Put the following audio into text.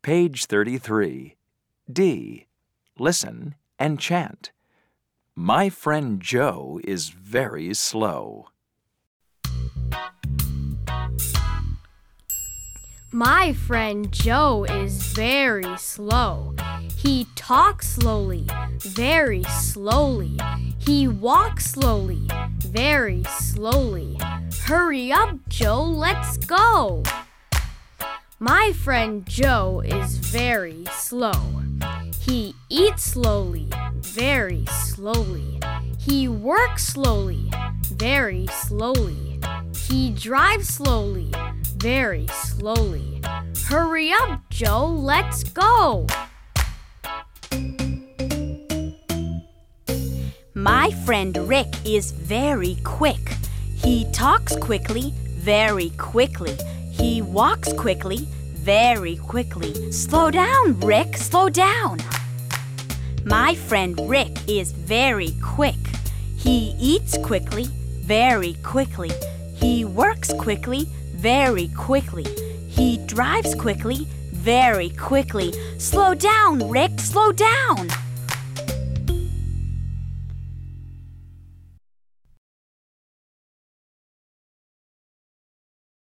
Page 33. D. Listen and chant. My friend Joe is very slow. My friend Joe is very slow. He talks slowly, very slowly. He walks slowly, very slowly. Hurry up, Joe, let's go. My friend Joe is very slow. He eats slowly, very slowly. He works slowly, very slowly. He drives slowly, very slowly. Hurry up, Joe, let's go. My friend Rick is very quick. He talks quickly, very quickly. He walks quickly, very quickly. Slow down, Rick, slow down. My friend Rick is very quick. He eats quickly, very quickly. He works quickly, very quickly. He drives quickly, very quickly. Slow down, Rick, slow down.